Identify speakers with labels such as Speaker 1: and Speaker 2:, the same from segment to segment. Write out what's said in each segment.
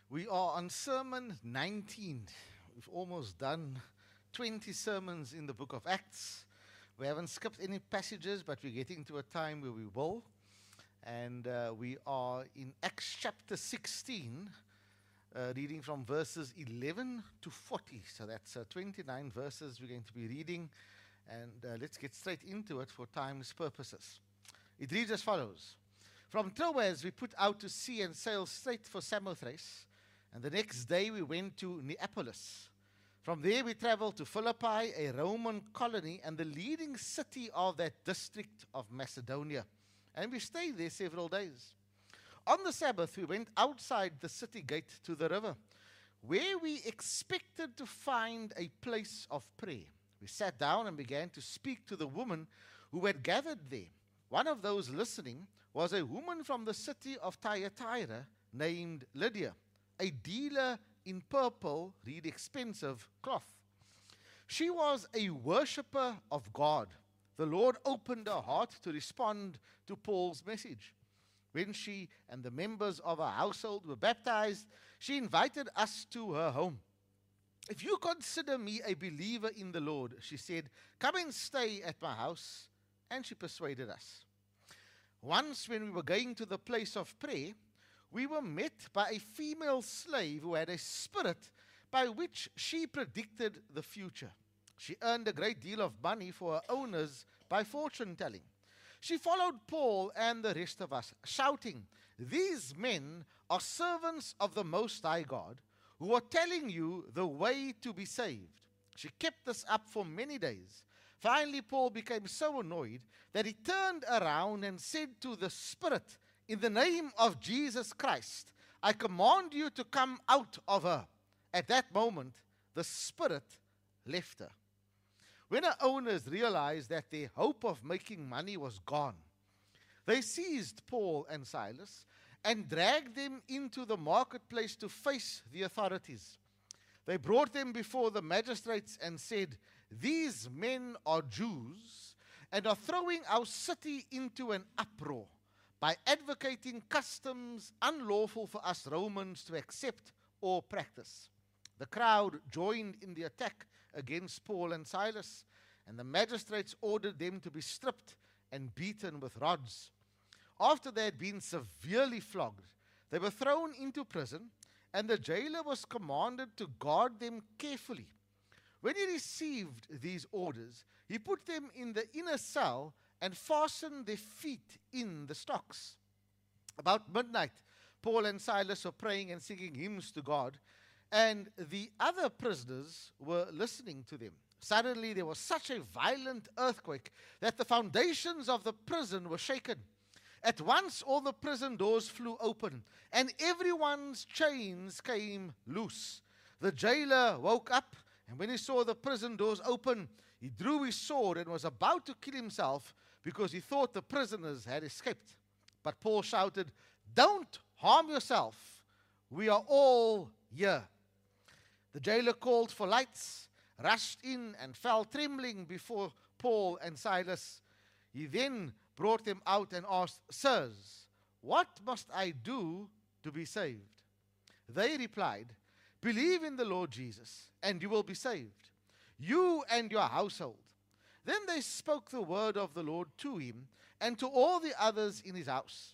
Speaker 1: We are on Sermon 19. We've almost done 20 sermons in the book of Acts. We haven't skipped any passages, but we're getting to a time where we will. And we are in Acts chapter 16, reading from verses 11 to 40. So that's 29 verses we're going to be reading. And let's get straight into it for time's purposes. It reads as follows. From Troas we put out to sea and sailed straight for Samothrace. And the next day we went to Neapolis. From there we traveled to Philippi, a Roman colony and the leading city of that district of Macedonia. And we stayed there several days. On the Sabbath we went outside the city gate to the river, where we expected to find a place of prayer. We sat down and began to speak to the women who had gathered there. One of those listening was a woman from the city of Thyatira named Lydia, a dealer in purple, really expensive cloth. She was a worshipper of God. The Lord opened her heart to respond to Paul's message. When she and the members of her household were baptized, she invited us to her home. If you consider me a believer in the Lord, she said, come and stay at my house. And she persuaded us. Once when we were going to the place of prayer, we were met by a female slave who had a spirit by which she predicted the future. She earned a great deal of money for her owners by fortune telling. She followed Paul and the rest of us, shouting, these men are servants of the Most High God, who are telling you the way to be saved. She kept this up for many days. Finally, Paul became so annoyed that he turned around and said to the spirit, in the name of Jesus Christ, I command you to come out of her. At that moment, the spirit left her. When her owners realized that their hope of making money was gone, they seized Paul and Silas and dragged them into the marketplace to face the authorities. They brought them before the magistrates and said, these men are Jews and are throwing our city into an uproar by advocating customs unlawful for us Romans to accept or practice. The crowd joined in the attack against Paul and Silas, and the magistrates ordered them to be stripped and beaten with rods. After they had been severely flogged, they were thrown into prison, and the jailer was commanded to guard them carefully. When he received these orders, he put them in the inner cell and fastened their feet in the stocks. About midnight, Paul and Silas were praying and singing hymns to God, and the other prisoners were listening to them. Suddenly there was such a violent earthquake that the foundations of the prison were shaken. At once all the prison doors flew open, and everyone's chains came loose. The jailer woke up, and when he saw the prison doors open, he drew his sword and was about to kill himself because he thought the prisoners had escaped. But Paul shouted, don't harm yourself. We are all here. The jailer called for lights, rushed in and fell trembling before Paul and Silas. He then brought them out and asked, sirs, what must I do to be saved? They replied, believe in the Lord Jesus, and you will be saved, you and your household. Then they spoke the word of the Lord to him and to all the others in his house.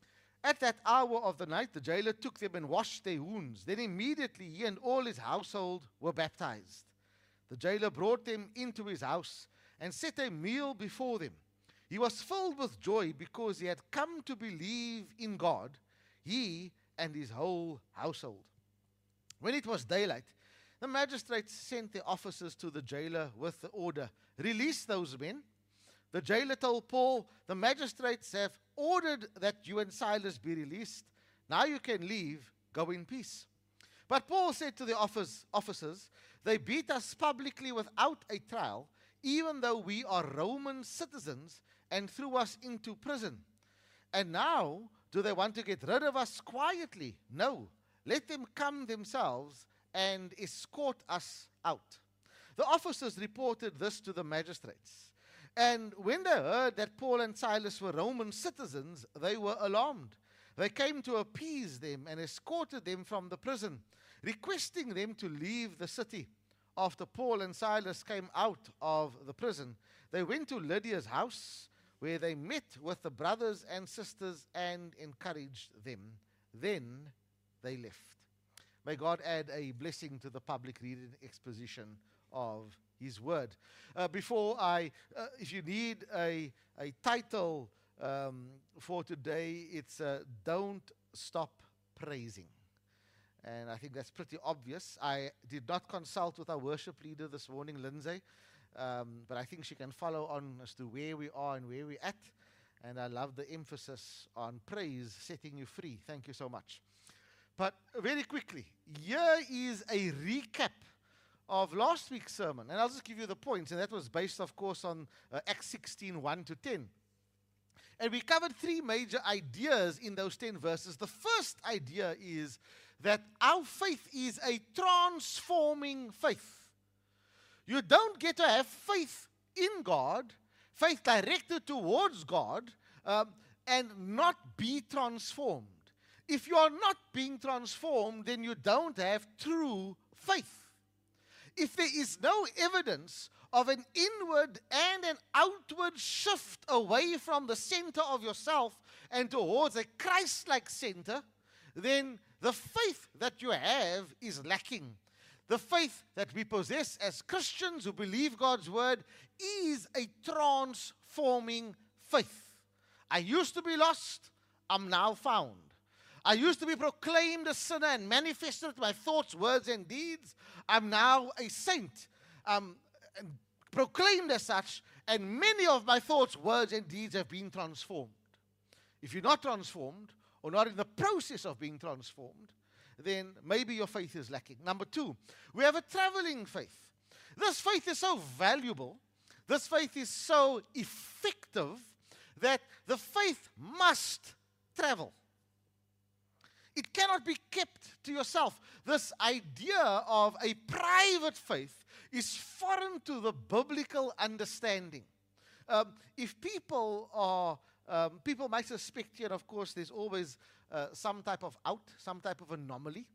Speaker 1: At that hour of the night, the jailer took them and washed their wounds. Then immediately he and all his household were baptized. The jailer brought them into his house and set a meal before them. He was filled with joy because he had come to believe in God, he and his whole household. When it was daylight, the magistrates sent their officers to the jailer with the order, release those men. The jailer told Paul, the magistrates have ordered that you and Silas be released. Now you can leave, go in peace. But Paul said to the officers, they beat us publicly without a trial, even though we are Roman citizens, and threw us into prison. And now, do they want to get rid of us quietly? No, let them come themselves and escort us out. The officers reported this to the magistrates. And when they heard that Paul and Silas were Roman citizens, they were alarmed. They came to appease them and escorted them from the prison, requesting them to leave the city. After Paul and Silas came out of the prison, they went to Lydia's house, where they met with the brothers and sisters and encouraged them. Then they left. May God add a blessing to the public reading exposition of His Word. If you need a title for today, it's Don't Stop Praising. And I think that's pretty obvious. I did not consult with our worship leader this morning, Lindsay, but I think she can follow on as to where we are and where we're at. And I love the emphasis on praise setting you free. Thank you so much. But very quickly, here is a recap of last week's sermon. And I'll just give you the points. And that was based, of course, on Acts 16, 1 to 10. And we covered three major ideas in those 10 verses. The first idea is that our faith is a transforming faith. You don't get to have faith in God, faith directed towards God, and not be transformed. If you are not being transformed, then you don't have true faith. If there is no evidence of an inward and an outward shift away from the center of yourself and towards a Christ-like center, then the faith that you have is lacking. The faith that we possess as Christians who believe God's word is a transforming faith. I used to be lost, I'm now found. I used to be proclaimed a sinner and manifested with my thoughts, words, and deeds. I'm now a saint, proclaimed as such, and many of my thoughts, words, and deeds have been transformed. If you're not transformed, or not in the process of being transformed, then maybe your faith is lacking. Number two, we have a traveling faith. This faith is so valuable, this faith is so effective, that the faith must travel. It cannot be kept to yourself. This idea of a private faith is foreign to the biblical understanding. If people might suspect here, of course, there's always some type of some type of anomaly.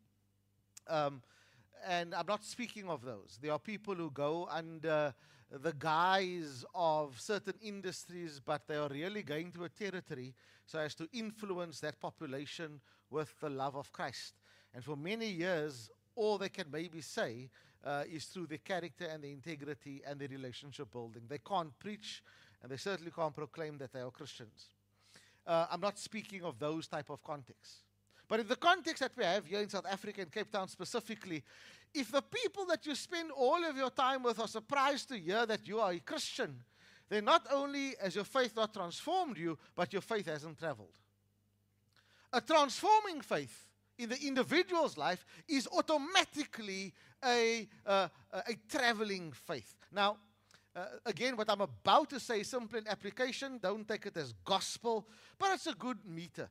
Speaker 1: And I'm not speaking of those. There are people who go under the guise of certain industries, but they are really going to a territory so as to influence that population with the love of Christ. And for many years, all they can maybe say is through their character and their integrity and their relationship building. They can't preach, and they certainly can't proclaim that they are Christians. I'm not speaking of those type of contexts. But in the context that we have here in South Africa and Cape Town specifically, if the people that you spend all of your time with are surprised to hear that you are a Christian, then not only has your faith not transformed you, but your faith hasn't traveled. A transforming faith in the individual's life is automatically a traveling faith. Now, again, what I'm about to say is simple in application. Don't take it as gospel, but it's a good meter.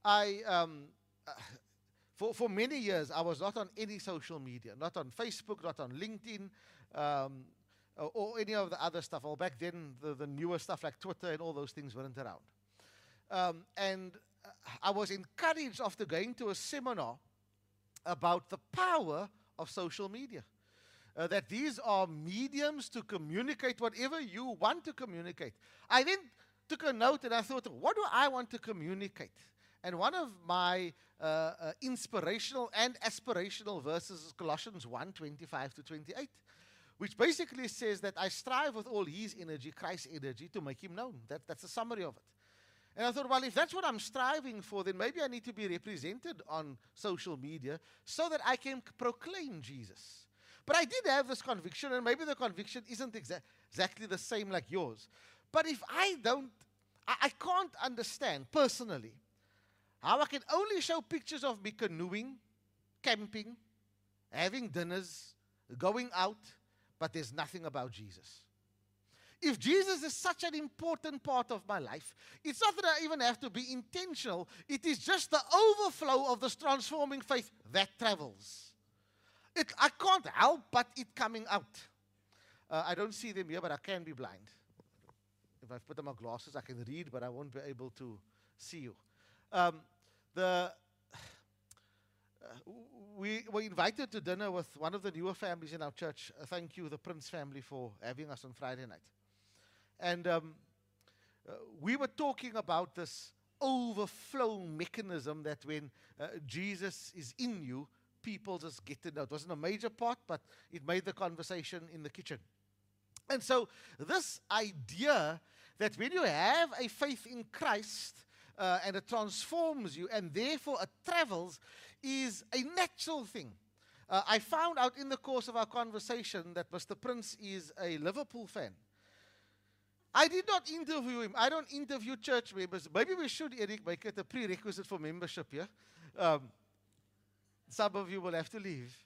Speaker 1: For many years, I was not on any social media, not on Facebook, not on LinkedIn, or any of the other stuff. Well, back then, the newer stuff like Twitter and all those things weren't around. And I was encouraged after going to a seminar about the power of social media. That these are mediums to communicate whatever you want to communicate. I then took a note and I thought, what do I want to communicate? And one of my inspirational and aspirational verses is Colossians 1, 25 to 28, which basically says that I strive with all His energy, Christ's energy, to make Him known. That's a summary of it. And I thought, well, if that's what I'm striving for, then maybe I need to be represented on social media so that I can proclaim Jesus. But I did have this conviction, and maybe the conviction isn't exactly the same like yours. But if I can't understand personally how I can only show pictures of me canoeing, camping, having dinners, going out, but there's nothing about Jesus. If Jesus is such an important part of my life, it's not that I even have to be intentional. It is just the overflow of this transforming faith that travels. I can't help but it coming out. I don't see them here, but I can be blind. If I put on my glasses, I can read, but I won't be able to see you. the we were invited to dinner with one of the newer families in our church. Thank you, the Prince family, for having us on Friday night. And we were talking about this overflow mechanism that when Jesus is in you, people just get to know. It wasn't a major part, but it made the conversation in the kitchen. And so this idea that when you have a faith in Christ and it transforms you and therefore it travels is a natural thing. I found out in the course of our conversation that Mr. Prince is a Liverpool fan. I did not interview him. I don't interview church members. Maybe we should, Eric, make it a prerequisite for membership here. Some of you will have to leave.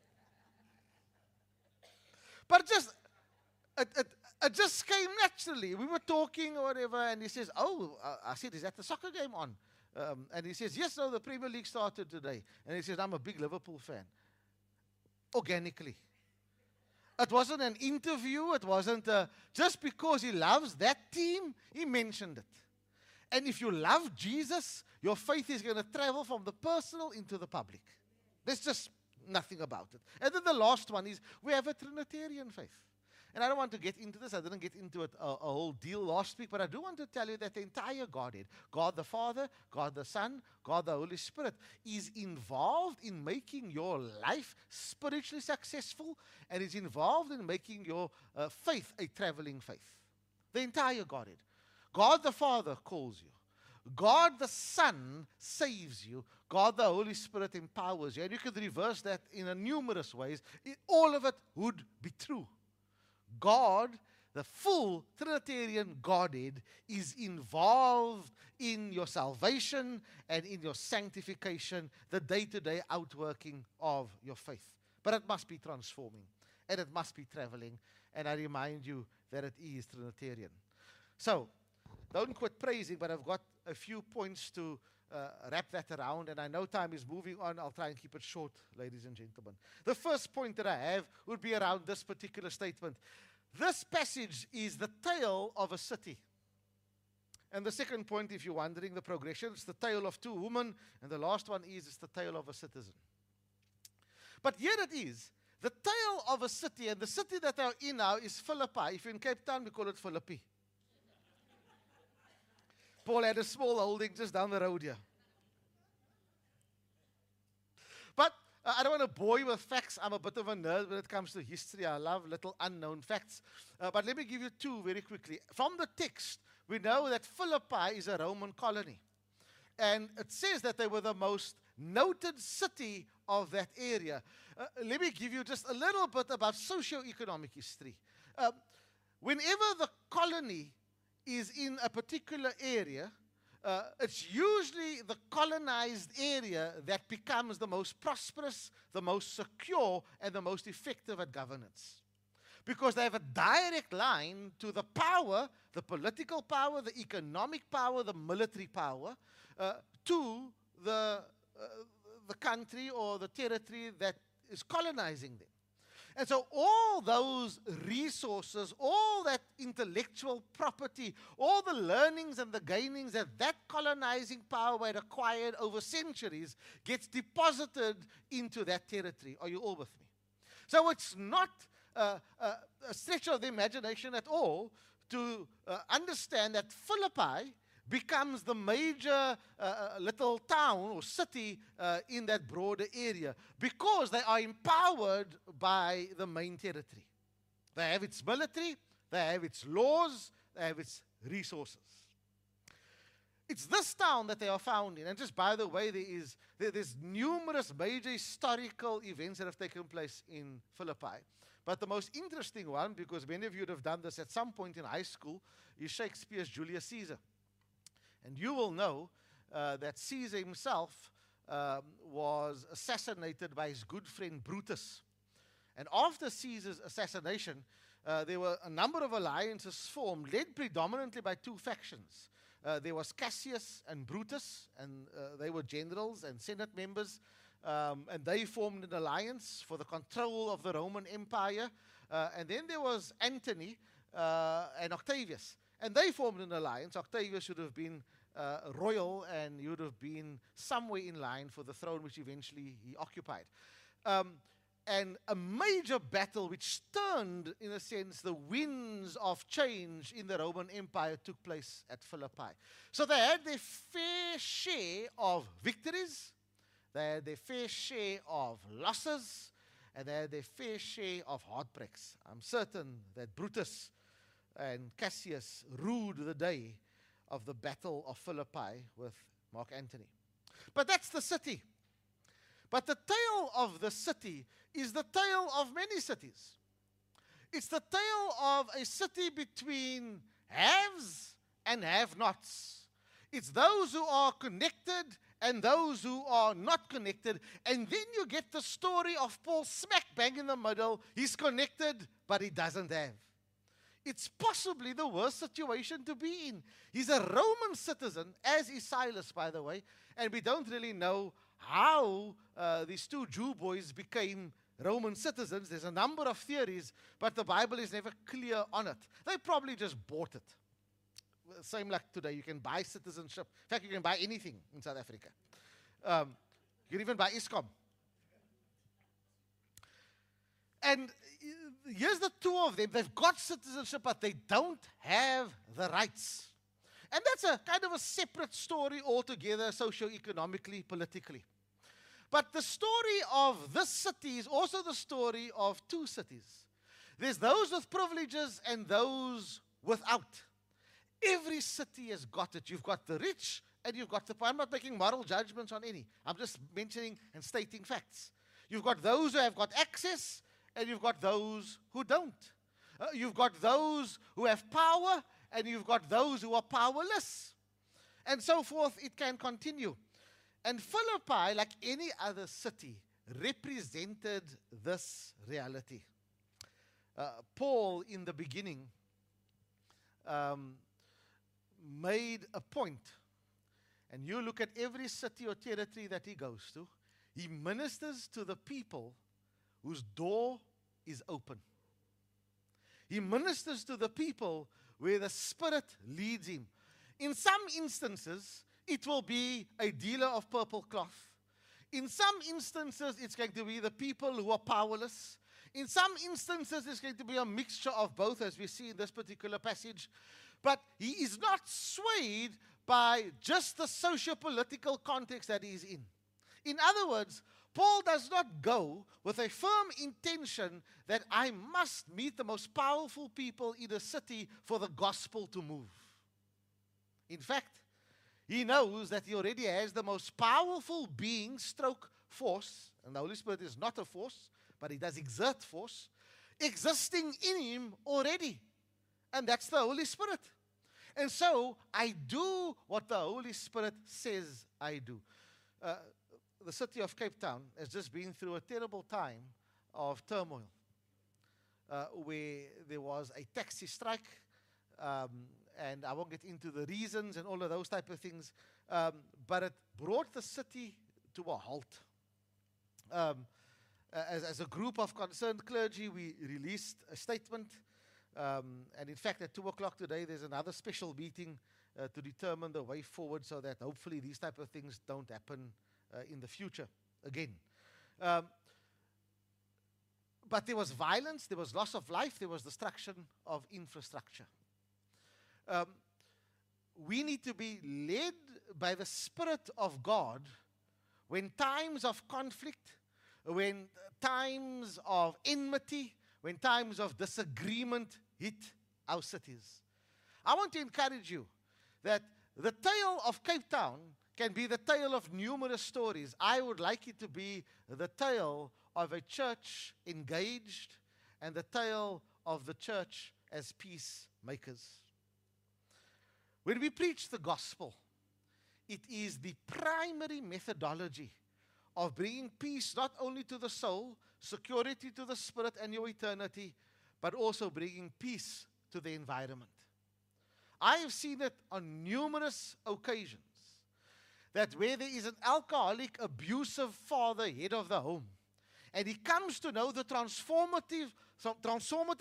Speaker 1: But it just came naturally. We were talking or whatever, and he says, I said, is that the soccer game on? And he says, yes, no, the Premier League started today. And he says, I'm a big Liverpool fan. Organically. It wasn't an interview. It wasn't just because he loves that team, he mentioned it. And if you love Jesus, your faith is going to travel from the personal into the public. There's just nothing about it. And then the last one is we have a Trinitarian faith. And I don't want to get into this. I didn't get into it a whole deal last week, but I do want to tell you that the entire Godhead, God the Father, God the Son, God the Holy Spirit, is involved in making your life spiritually successful and is involved in making your faith a traveling faith. The entire Godhead. God the Father calls you. God the Son saves you. God the Holy Spirit empowers you. And you can reverse that in numerous ways. All of it would be true. God, the full Trinitarian Godhead, is involved in your salvation and in your sanctification, the day-to-day outworking of your faith. But it must be transforming, and it must be traveling, and I remind you that it is Trinitarian. So, don't quit praising, but I've got a few points to wrap that around, and I know time is moving on. I'll try and keep it short, ladies and gentlemen. The first point that I have would be around this particular statement. This passage is the tale of a city. And the second point, if you're wondering the progression, it's the tale of two women, and the last one is it's the tale of a citizen. But here it is, the tale of a city, and the city that they're in now is Philippi. If you're in Cape Town, we call it Philippi. Paul had a small holding just down the road here. But I don't want to bore you with facts. I'm a bit of a nerd when it comes to history. I love little unknown facts. But let me give you two very quickly. From the text, we know that Philippi is a Roman colony. And it says that they were the most noted city of that area. Let me give you just a little bit about socio-economic history. Whenever the colony is in a particular area, it's usually the colonized area that becomes the most prosperous, the most secure, and the most effective at governance. Because they have a direct line to the power, the political power, the economic power, the military power, to the country or the territory that is colonizing them. And so all those resources, all that intellectual property, all the learnings and the gainings that that colonizing power had acquired over centuries gets deposited into that territory. Are you all with me? So it's not a stretch of the imagination at all to understand that Philippi becomes the major little town or city in that broader area because they are empowered by the main territory. They have its military, they have its laws, they have its resources. It's this town that they are found in. And just by the way, there's numerous major historical events that have taken place in Philippi. But the most interesting one, because many of you would have done this at some point in high school, is Shakespeare's Julius Caesar. And you will know that Caesar himself was assassinated by his good friend Brutus. And after Caesar's assassination, there were a number of alliances formed, led predominantly by two factions. There was Cassius and Brutus, and they were generals and Senate members, and they formed an alliance for the control of the Roman Empire. And then there was Antony and Octavius. And they formed an alliance. Octavius should have been royal, and he would have been somewhere in line for the throne which eventually he occupied. And a major battle which turned, in a sense, the winds of change in the Roman Empire took place at Philippi. So they had their fair share of victories, they had their fair share of losses, and they had their fair share of heartbreaks. I'm certain that Brutus and Cassius ruled the day of the Battle of Philippi with Mark Antony. But that's the city. But the tale of the city is the tale of many cities. It's the tale of a city between haves and have-nots. It's those who are connected and those who are not connected. And then you get the story of Paul smack bang in the middle. He's connected, but he doesn't have. It's possibly the worst situation to be in. He's a Roman citizen, as is Silas, by the way, and we don't really know how these two Jew boys became Roman citizens. There's a number of theories, but the Bible is never clear on it. They probably just bought it. Same like today, you can buy citizenship. In fact, you can buy anything in South Africa. You can even buy ISCOM. And here's the two of them. They've got citizenship, but they don't have the rights. And that's a kind of a separate story altogether, socio-economically, politically. But the story of this city is also the story of two cities. There's those with privileges and those without. Every city has got it. You've got the rich and you've got the poor. I'm not making moral judgments on any. I'm just mentioning and stating facts. You've got those who have got access and you've got those who don't. You've got those who have power and you've got those who are powerless. And so forth, it can continue. And Philippi, like any other city, represented this reality. Paul, in the beginning, made a point. And you look at every city or territory that he goes to, he ministers to the people whose door is open. He ministers to the people where the Spirit leads him. In some instances, it will be a dealer of purple cloth. In some instances, it's going to be the people who are powerless. In some instances, it's going to be a mixture of both, as we see in this particular passage. But he is not swayed by just the socio-political context that he is in. In other words, Paul does not go with a firm intention that I must meet the most powerful people in a city for the gospel to move. In fact, he knows that he already has the most powerful being, stroke force, and the Holy Spirit is not a force, but he does exert force, existing in him already. And that's the Holy Spirit. And so, I do what the Holy Spirit says I do. The city of Cape Town has just been through a terrible time of turmoil, where there was a taxi strike, and I won't get into the reasons and all of those type of things, but it brought the city to a halt. As a group of concerned clergy, we released a statement, and in fact at 2 o'clock today there's another special meeting to determine the way forward so that hopefully these type of things don't happen in the future again. But there was violence, there was loss of life, there was destruction of infrastructure. We need to be led by the Spirit of God when times of conflict, when times of enmity, when times of disagreement hit our cities. I want to encourage you that the tale of Cape Town can be the tale of numerous stories. I would like it to be the tale of a church engaged and the tale of the church as peacemakers. When we preach the gospel, it is the primary methodology of bringing peace not only to the soul, security to the spirit and your eternity, but also bringing peace to the environment. I have seen it on numerous occasions that where there is an alcoholic, abusive father, head of the home, and he comes to know the transformative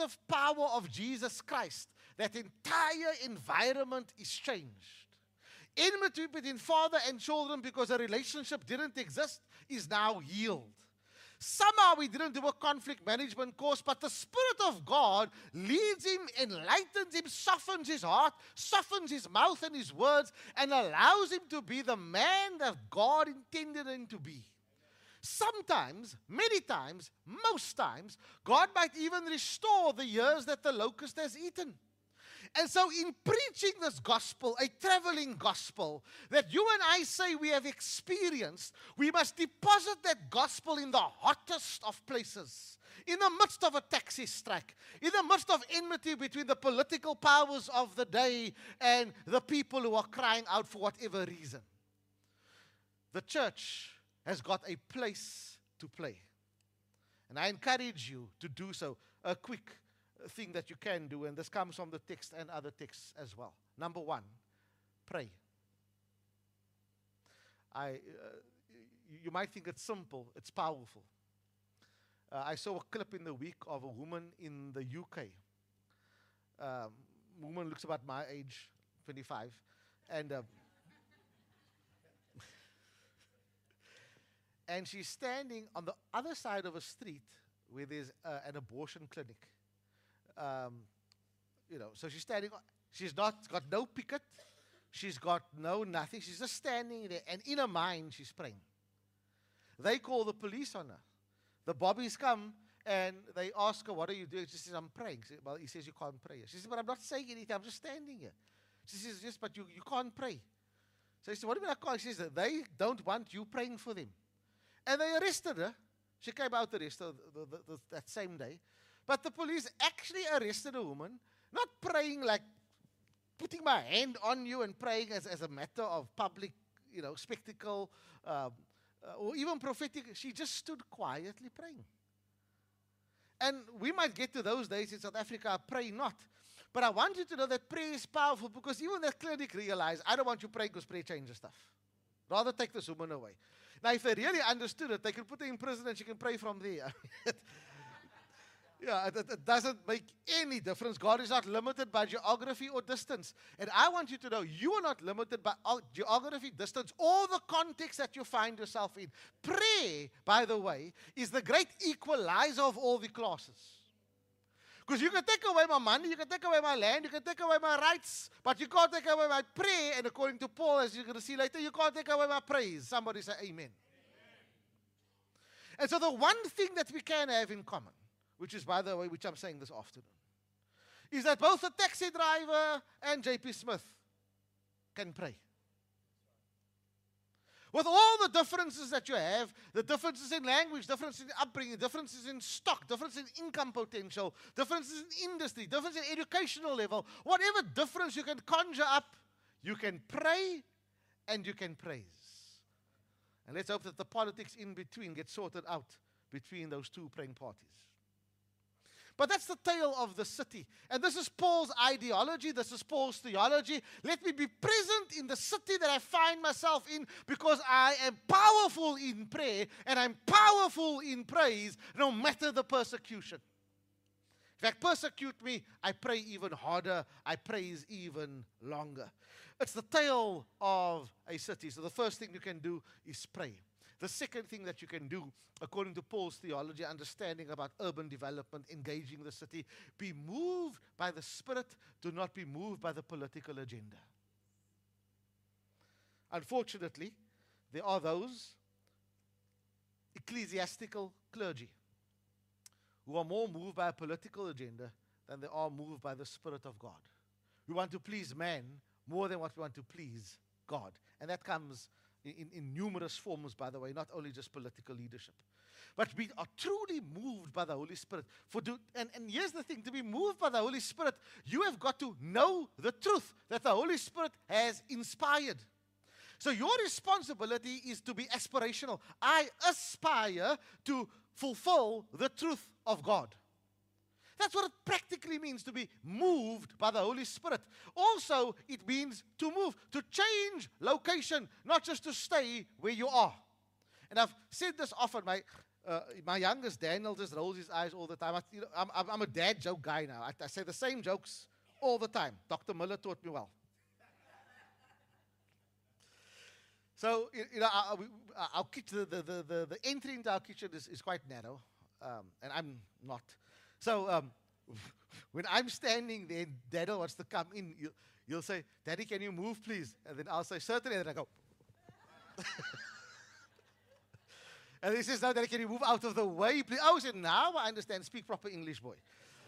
Speaker 1: power of Jesus Christ, that entire environment is changed. Enmity between father and children because a relationship didn't exist is now healed. Somehow we didn't do a conflict management course, but the Spirit of God leads him, enlightens him, softens his heart, softens his mouth and his words, and allows him to be the man that God intended him to be. Sometimes, many times, most times, God might even restore the years that the locust has eaten. And so in preaching this gospel, a traveling gospel, that you and I say we have experienced, we must deposit that gospel in the hottest of places. In the midst of a taxi strike, in the midst of enmity between the political powers of the day and the people who are crying out for whatever reason. The church has got a place to play. And I encourage you to do so. A quick thing that you can do, and this comes from the text and other texts as well. Number one, pray. You might think it's simple, it's powerful. I saw a clip in the week of a woman in the UK. Woman looks about my age, 25, and and she's standing on the other side of a street where there's an abortion clinic. So she's standing, she's got no picket, she's got no nothing, she's just standing there, and in her mind, she's praying. They call the police on her. The bobbies come, and they ask her, what are you doing? She says, I'm praying. Well, he says, you can't pray. She says, but I'm not saying anything, I'm just standing here. She says, yes, but you can't pray. So he said, what do you mean I can't? She says, they don't want you praying for them. And they arrested her. She came out arrested that same day. But the police actually arrested a woman, not praying like putting my hand on you and praying as a matter of public, spectacle, or even prophetic. She just stood quietly praying. And we might get to those days in South Africa, pray not. But I want you to know that prayer is powerful, because even that clinic realized, I don't want you praying because prayer changes stuff. Rather take this woman away. Now, if they really understood it, they could put her in prison and she can pray from there. Yeah, it doesn't make any difference. God is not limited by geography or distance. And I want you to know, you are not limited by geography, distance, or the context that you find yourself in. Prayer, by the way, is the great equalizer of all the classes. Because you can take away my money, you can take away my land, you can take away my rights, but you can't take away my prayer. And according to Paul, as you're going to see later, you can't take away my praise. Somebody say amen. And so the one thing that we can have in common, which is, by the way, which I'm saying this afternoon, is that both the taxi driver and J.P. Smith can pray. With all the differences that you have, the differences in language, differences in upbringing, differences in stock, differences in income potential, differences in industry, differences in educational level, whatever difference you can conjure up, you can pray and you can praise. And let's hope that the politics in between get sorted out between those two praying parties. But that's the tale of the city. And this is Paul's ideology. This is Paul's theology. Let me be present in the city that I find myself in, because I am powerful in prayer and I'm powerful in praise no matter the persecution. In fact, persecute me, I pray even harder. I praise even longer. It's the tale of a city. So the first thing you can do is pray. The second thing that you can do, according to Paul's theology, understanding about urban development, engaging the city, be moved by the Spirit, do not be moved by the political agenda. Unfortunately, there are those ecclesiastical clergy who are more moved by a political agenda than they are moved by the Spirit of God. We want to please man more than what we want to please God. And that comes in numerous forms, by the way, not only just political leadership. But we are truly moved by the Holy Spirit. And here's the thing, to be moved by the Holy Spirit, you have got to know the truth that the Holy Spirit has inspired. So your responsibility is to be aspirational. I aspire to fulfill the truth of God. That's what it practically means to be moved by the Holy Spirit. Also, it means to move, to change location, not just to stay where you are. And I've said this often. My youngest, Daniel, just rolls his eyes all the time. I'm a dad joke guy now. I say the same jokes all the time. Dr. Miller taught me well. So, our kitchen, the entry into our kitchen is quite narrow, and I'm not. So, when I'm standing there, Daddy wants to come in, you'll say, Daddy, can you move, please? And then I'll say, certainly, and then I go. And he says, no, Daddy, can you move out of the way, please? Oh, I said, now I understand. Speak proper English, boy.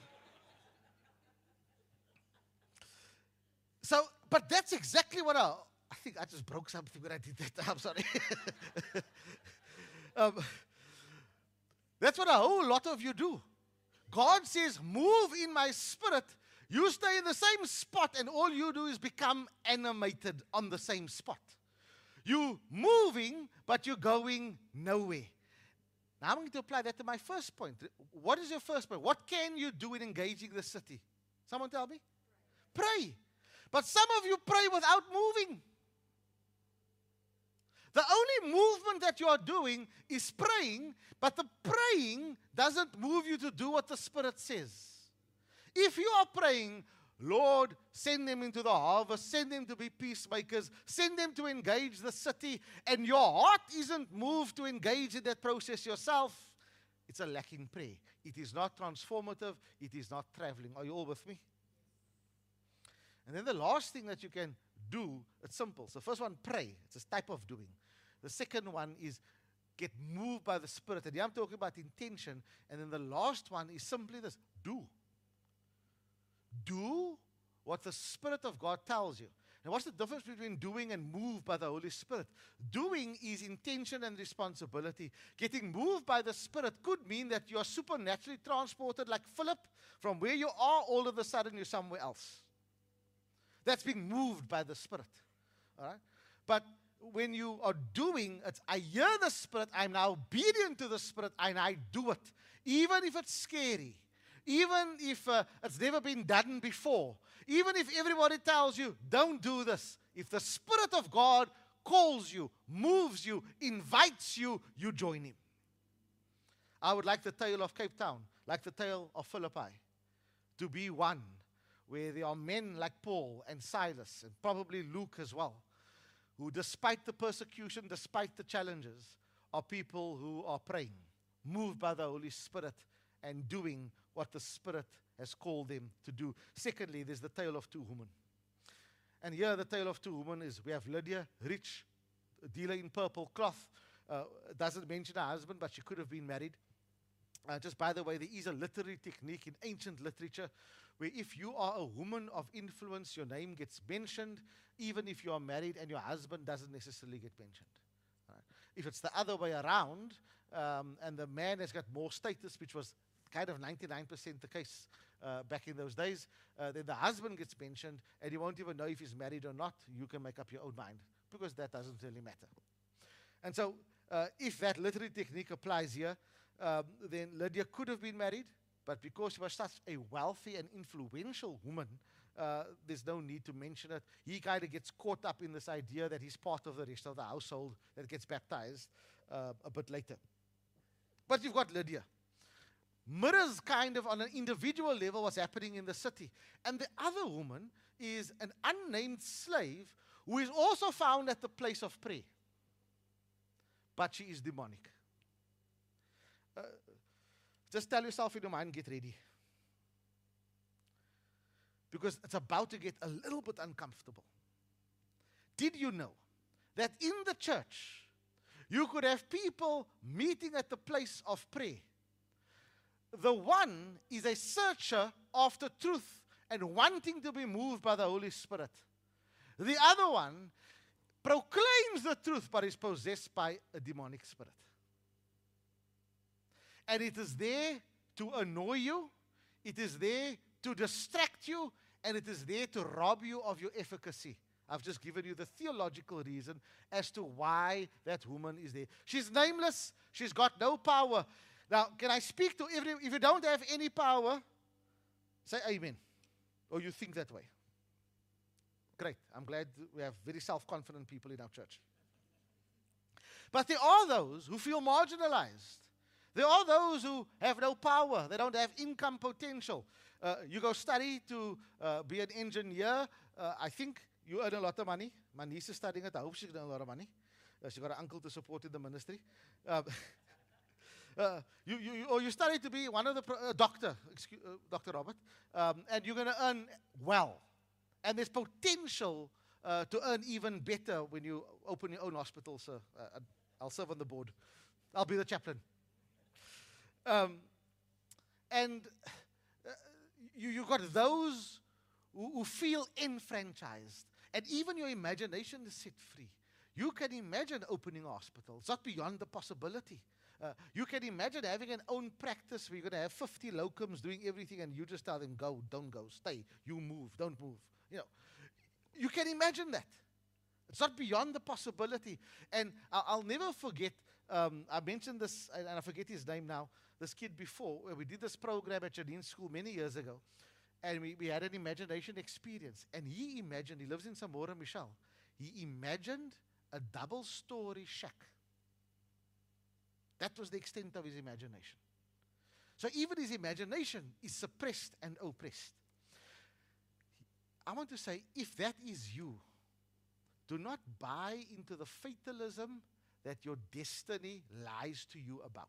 Speaker 1: So, but that's exactly what I think I just broke something when I did that. I'm sorry. That's what a whole lot of you do. God says, move in my spirit. You stay in the same spot, and all you do is become animated on the same spot. You moving, but you're going nowhere. Now I'm going to apply that to my first point. What is your first point? What can you do in engaging the city? Someone tell me? Pray. But some of you pray without moving. The only movement that you are doing is praying, but the praying doesn't move you to do what the Spirit says. If you are praying, Lord, send them into the harvest, send them to be peacemakers, send them to engage the city, and your heart isn't moved to engage in that process yourself, it's a lacking prayer. It is not transformative. It is not traveling. Are you all with me? And then the last thing that you can do, it's simple. So first one, pray. It's a type of doing. The second one is get moved by the Spirit. And here I'm talking about intention. And then the last one is simply this, do. Do what the Spirit of God tells you. Now, what's the difference between doing and moved by the Holy Spirit? Doing is intention and responsibility. Getting moved by the Spirit could mean that you are supernaturally transported like Philip. From where you are, all of a sudden you're somewhere else. That's being moved by the Spirit. All right? But when you are doing, it's I hear the Spirit, I'm now obedient to the Spirit, and I do it. Even if it's scary. Even if it's never been done before. Even if everybody tells you, don't do this. If the Spirit of God calls you, moves you, invites you, you join Him. I would like the tale of Cape Town, like the tale of Philippi, to be one where there are men like Paul and Silas, and probably Luke as well, who despite the persecution, despite the challenges, are people who are praying, moved by the Holy Spirit, and doing what the Spirit has called them to do. Secondly, there's the tale of two women. And here the tale of two women is we have Lydia, rich, a dealer in purple cloth. Doesn't mention her husband, but she could have been married. Just by the way, there is a literary technique in ancient literature where if you are a woman of influence, your name gets mentioned, even if you are married and your husband doesn't necessarily get mentioned. Right? If it's the other way around, and the man has got more status, which was kind of 99% the case back in those days, then the husband gets mentioned, and you won't even know if he's married or not. You can make up your own mind, because that doesn't really matter. And so, if that literary technique applies here, then Lydia could have been married, but because she was such a wealthy and influential woman, there's no need to mention it. He kind of gets caught up in this idea that he's part of the rest of the household that gets baptized a bit later. But you've got Lydia. Mirrors kind of on an individual level what's happening in the city. And the other woman is an unnamed slave who is also found at the place of prayer. But she is demonic. Just tell yourself in your mind, get ready. Because it's about to get a little bit uncomfortable. Did you know that in the church, you could have people meeting at the place of prayer? The one is a searcher after truth and wanting to be moved by the Holy Spirit. The other one proclaims the truth but is possessed by a demonic spirit. And it is there to annoy you, it is there to distract you, and it is there to rob you of your efficacy. I've just given you the theological reason as to why that woman is there. She's nameless, she's got no power. Now, can I speak to if you don't have any power, say amen. Or you think that way. Great. I'm glad we have very self-confident people in our church. But there are those who feel marginalized. There are those who have no power. They don't have income potential. You go study to be an engineer. I think you earn a lot of money. My niece is studying it. I hope she's earning a lot of money. She got an uncle to support in the ministry. Um, you study to be one of the doctor, Dr. Robert, and you're going to earn well. And there's potential to earn even better when you open your own hospital, sir. I'll serve on the board. I'll be the chaplain. And you got those who feel enfranchised. And even your imagination is set free. You can imagine opening a hospital. It's not beyond the possibility. You can imagine having an own practice where you're going to have 50 locums doing everything and you just tell them, go, don't go, stay, you move, don't move. You can imagine that. It's not beyond the possibility. And I'll never forget, I mentioned this, and I forget his name now, this kid before, where we did this program at Janine's school many years ago. And we had an imagination experience. And he lives in Samora, Michelle. He imagined a double-story shack. That was the extent of his imagination. So even his imagination is suppressed and oppressed. I want to say, if that is you, do not buy into the fatalism that your destiny lies to you about.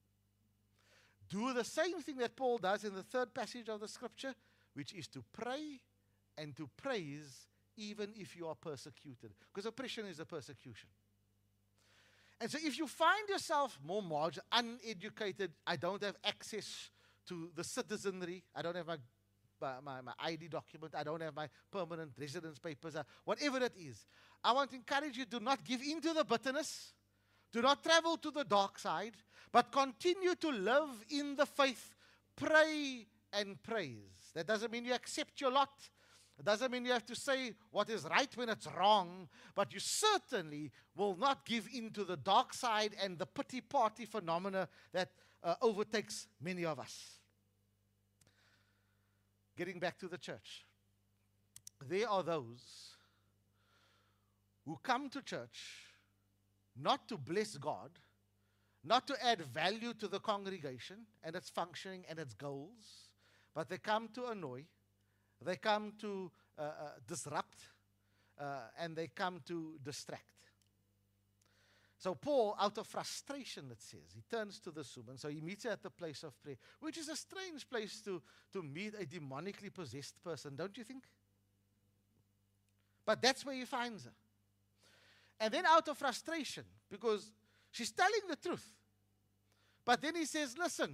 Speaker 1: Do the same thing that Paul does in the third passage of the scripture, which is to pray and to praise even if you are persecuted. Because oppression is a persecution. And so if you find yourself more marginal, uneducated, I don't have access to the citizenry, I don't have my ID document, I don't have my permanent residence papers, whatever it is, I want to encourage you, do not give in to the bitterness, do not travel to the dark side, but continue to live in the faith, pray and praise. That doesn't mean you accept your lot. It doesn't mean you have to say what is right when it's wrong, but you certainly will not give in to the dark side and the pity party phenomena that overtakes many of us. Getting back to the church. There are those who come to church not to bless God, not to add value to the congregation and its functioning and its goals, but they come to annoy, they come to disrupt, and they come to distract. So Paul, out of frustration, it says, he turns to this woman. So he meets her at the place of prayer, which is a strange place to meet a demonically possessed person, don't you think? But that's where he finds her. And then out of frustration, because she's telling the truth. But then he says, listen,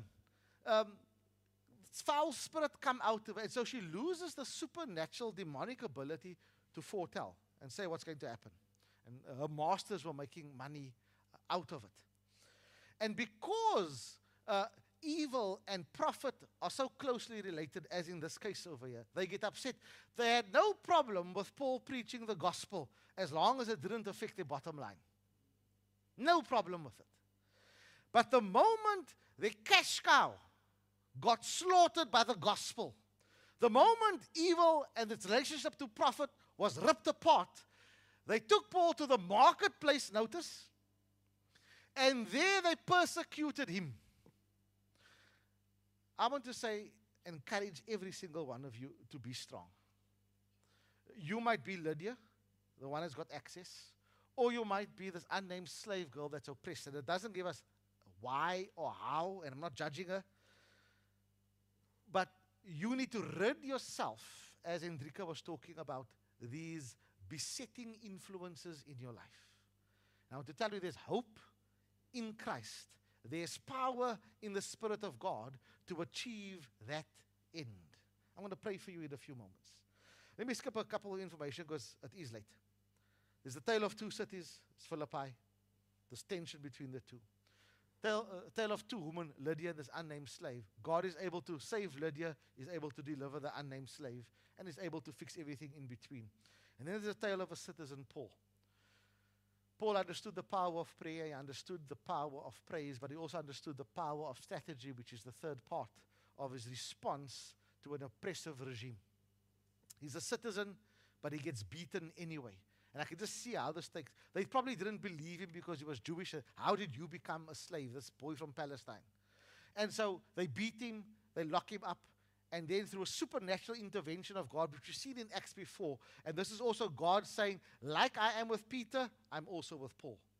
Speaker 1: foul spirit come out of her. And so she loses the supernatural demonic ability to foretell and say what's going to happen. And her masters were making money out of it. And because evil and profit are so closely related, as in this case over here, they get upset. They had no problem with Paul preaching the gospel as long as it didn't affect their bottom line. No problem with it. But the moment the cash cow got slaughtered by the gospel, the moment evil and its relationship to profit was ripped apart, they took Paul to the marketplace, notice, and there they persecuted him. I want to say, encourage every single one of you to be strong. You might be Lydia, the one who's got access, or you might be this unnamed slave girl that's oppressed, and it doesn't give us why or how, and I'm not judging her, but you need to rid yourself, as Hendrika was talking about, these besetting influences in your life. And I want to tell you, there's hope in Christ. There's power in the Spirit of God to achieve that end. I'm going to pray for you in a few moments. Let me skip a couple of information because it is late. There's the tale of two cities. It's Philippi. There's tension between the two. Tale of two women, Lydia and this unnamed slave. God is able to save Lydia, is able to deliver the unnamed slave, and is able to fix everything in between. And then there's a tale of a citizen, Paul. Paul understood the power of prayer, he understood the power of praise, but he also understood the power of strategy, which is the third part of his response to an oppressive regime. He's a citizen, but he gets beaten anyway. And I can just see how this takes. They probably didn't believe him because he was Jewish. How did you become a slave, this boy from Palestine? And so they beat him, they lock him up, and then through a supernatural intervention of God, which we've seen in Acts before, and this is also God saying, like I am with Peter, I'm also with Paul.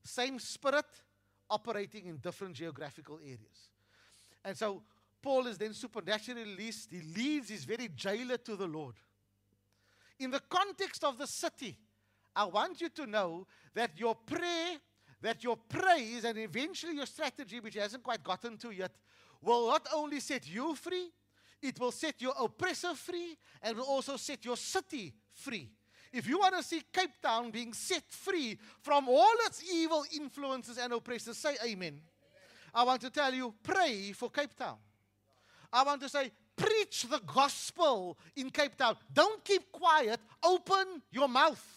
Speaker 1: same Spirit, operating in different geographical areas. And so Paul is then supernaturally released. He leads his very jailer to the Lord. In the context of the city, I want you to know that your prayer, that your praise, and eventually your strategy, which hasn't quite gotten to yet, will not only set you free, it will set your oppressor free, and will also set your city free. If you want to see Cape Town being set free from all its evil influences and oppressors, say amen. I want to tell you, pray for Cape Town. I want to say, preach the gospel in Cape Town. Don't keep quiet. Open your mouth.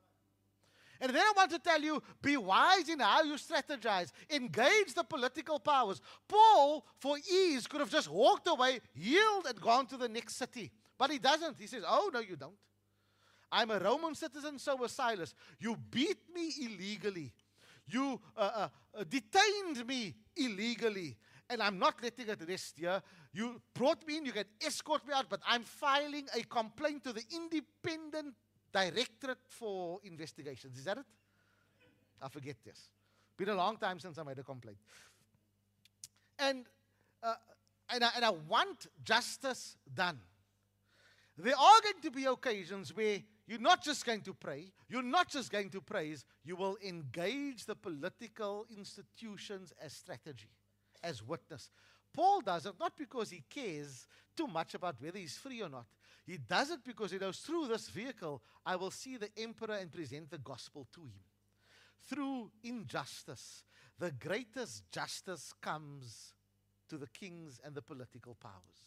Speaker 1: And then I want to tell you, be wise in how you strategize. Engage the political powers. Paul, for ease, could have just walked away, healed, and gone to the next city. But he doesn't. He says, oh, no, you don't. I'm a Roman citizen, so was Silas. You beat me illegally. You detained me illegally. And I'm not letting it rest here. You brought me in, you can escort me out, but I'm filing a complaint to the Independent Directorate for Investigations. Is that it? I forget this. Been a long time since I made a complaint. And I want justice done. There are going to be occasions where you're not just going to pray, you're not just going to praise, you will engage the political institutions as strategy, as witness. Paul does it not because he cares too much about whether he's free or not. He does it because he knows through this vehicle, I will see the emperor and present the gospel to him. Through injustice, the greatest justice comes to the kings and the political powers.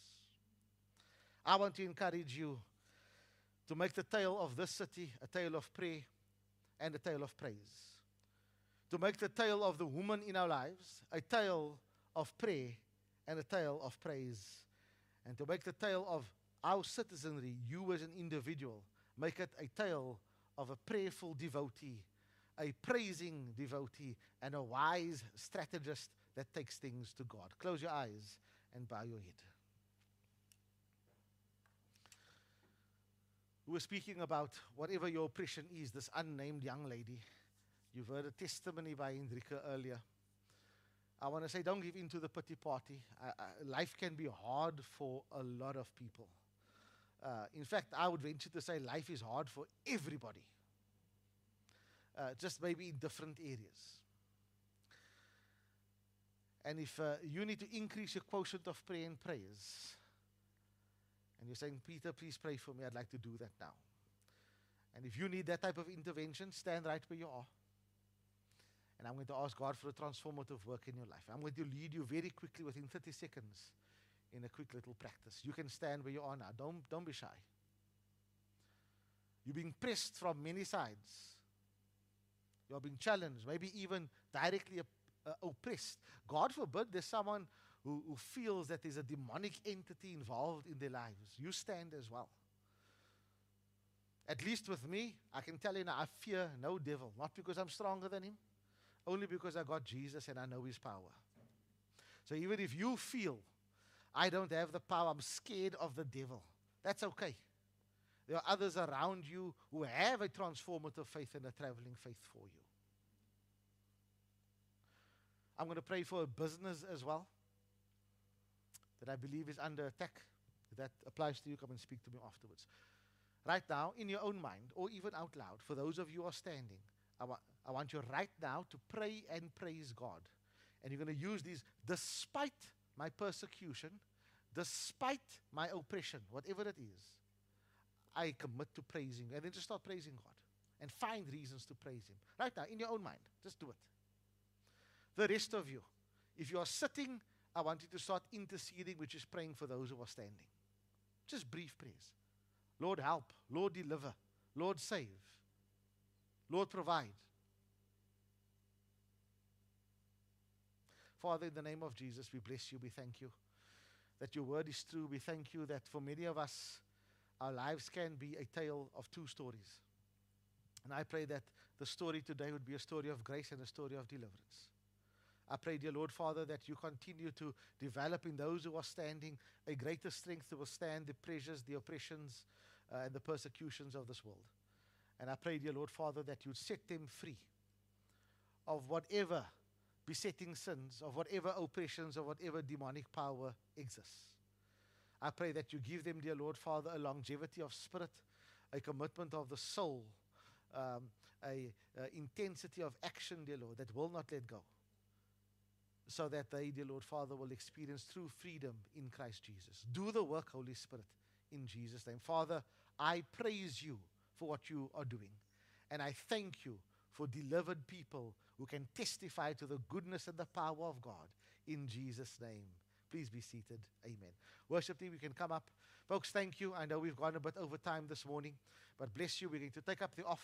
Speaker 1: I want to encourage you to make the tale of this city a tale of prayer and a tale of praise. To make the tale of the woman in our lives a tale of prayer and a tale of praise. And to make the tale of our citizenry, you as an individual, make it a tale of a prayerful devotee, a praising devotee, and a wise strategist that takes things to God. Close your eyes and bow your head. We were speaking about whatever your oppression is, this unnamed young lady. You've heard a testimony by Hendrika earlier. I want to say, don't give in to the pity party. Life can be hard for a lot of people. In fact, I would venture to say life is hard for everybody. Just maybe in different areas. And if you need to increase your quotient of prayer and praise, and you're saying, Peter, please pray for me, I'd like to do that now. And if you need that type of intervention, stand right where you are. And I'm going to ask God for a transformative work in your life. I'm going to lead you very quickly within 30 seconds in a quick little practice. You can stand where you are now. Don't be shy. You're being pressed from many sides. You're being challenged, maybe even directly oppressed. God forbid there's someone who feels that there's a demonic entity involved in their lives. You stand as well. At least with me, I can tell you now, I fear no devil. Not because I'm stronger than him, only because I got Jesus and I know his power. So even if you feel, I don't have the power, I'm scared of the devil, that's okay. There are others around you who have a transformative faith and a traveling faith for you. I'm going to pray for a business as well that I believe is under attack. If that applies to you, come and speak to me afterwards. Right now, in your own mind, or even out loud, for those of you who are standing, I want you right now to pray and praise God. And you're going to use these, despite my persecution, despite my oppression, whatever it is, I commit to praising. And then just start praising God. And find reasons to praise him. Right now, in your own mind, just do it. The rest of you, if you are sitting, I want you to start interceding, which is praying for those who are standing. Just brief prayers. Lord, help. Lord, deliver. Lord, save. Lord, provide. Father, in the name of Jesus, we bless you. We thank you that your word is true. We thank you that for many of us, our lives can be a tale of two stories. And I pray that the story today would be a story of grace and a story of deliverance. I pray, dear Lord Father, that you continue to develop in those who are standing a greater strength to withstand the pressures, the oppressions, and the persecutions of this world. And I pray, dear Lord Father, that you'd set them free of whatever besetting sins, of whatever oppressions, of whatever demonic power exists. I pray that you give them, dear Lord Father, a longevity of spirit, a commitment of the soul, a intensity of action, dear Lord, that will not let go, so that they, dear Lord Father, will experience true freedom in Christ Jesus. Do the work, Holy Spirit, in Jesus' name. Father, I praise you for what you are doing, and I thank you for delivered people who can testify to the goodness and the power of God in Jesus' name. Please be seated. Amen. Worship team, you can come up. Folks, thank you. I know we've gone a bit over time this morning, but bless you. We're going to take up the offering.